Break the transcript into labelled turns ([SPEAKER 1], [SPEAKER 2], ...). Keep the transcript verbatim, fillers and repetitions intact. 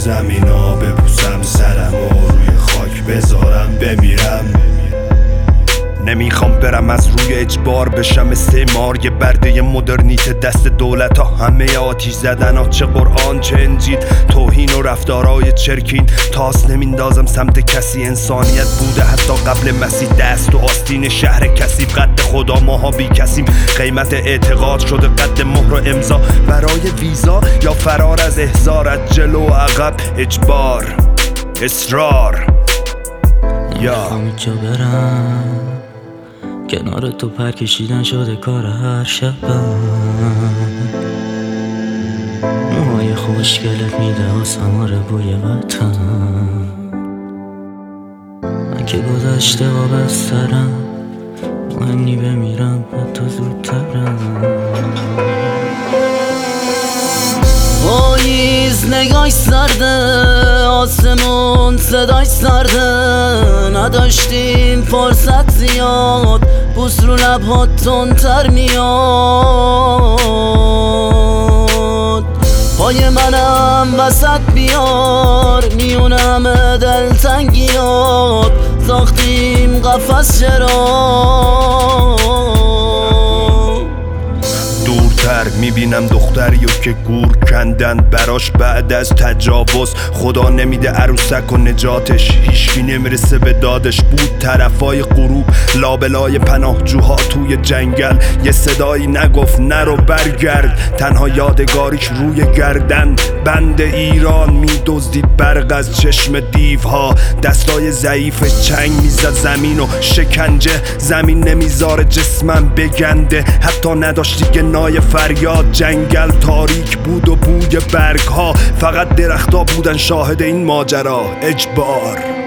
[SPEAKER 1] زمینا ببوسم سرم و روی خاک بذارم بمیرم. نمیخوام برم از روی اجبار بشم استعمار، یه برده مدرنیته دست دولت ها، همه آتیش زدن ها، چه قرآن چه انجیل، توهین و رفتارهای چرکین. تاس نمیندازم سمت کسی، انسانیت بوده حتی قبل مسیح، دست و آستین شهر کسی، قد خدا ماها بی کسیم، قیمت اعتقاد شده قد مهر و امضا، برای ویزا یا فرار از احضار، از جلو و عقب اجبار اصرار. یا
[SPEAKER 2] نمیخوام جا برم، کنار تو پر کشیدن شده کار هر شبم، موهای خوشگلت میده آسمار بوی وطن، من که گذشته وابسترم، مهم نی بمیرم حتی زودترم. پاییز نگاهش سرده، آسمون صداش سرده، نداشتیم فرصت زیاد، بوس رو لبهات تندتر میاد. پای منم وسط بیار، میونه همه دلتنگیات، ساختیم قفس چرا
[SPEAKER 1] دورتر میبینم دختریو که گور کندن براش بعد از تجاوز، خدا نمیده عروسک و نجاتش، هیچکی نمیرسه به دادش. بود طرفای غروب لابلای پناهجوها توی جنگل، یه صدایی نگفت نرو برگرد، تنها یادگاریش روی گردن بند ایران میدزدید برق از چشم دیوها، دستای ضعیفش چنگ میزد زمین و شکنجه، زمین نمیذاره جسمم بگنده، حتی نداشت دیگه نای فریاد، جنگل تاریک بود و بوی برگ ها، فقط درختا بودن شاهد این ماجرا. اجبار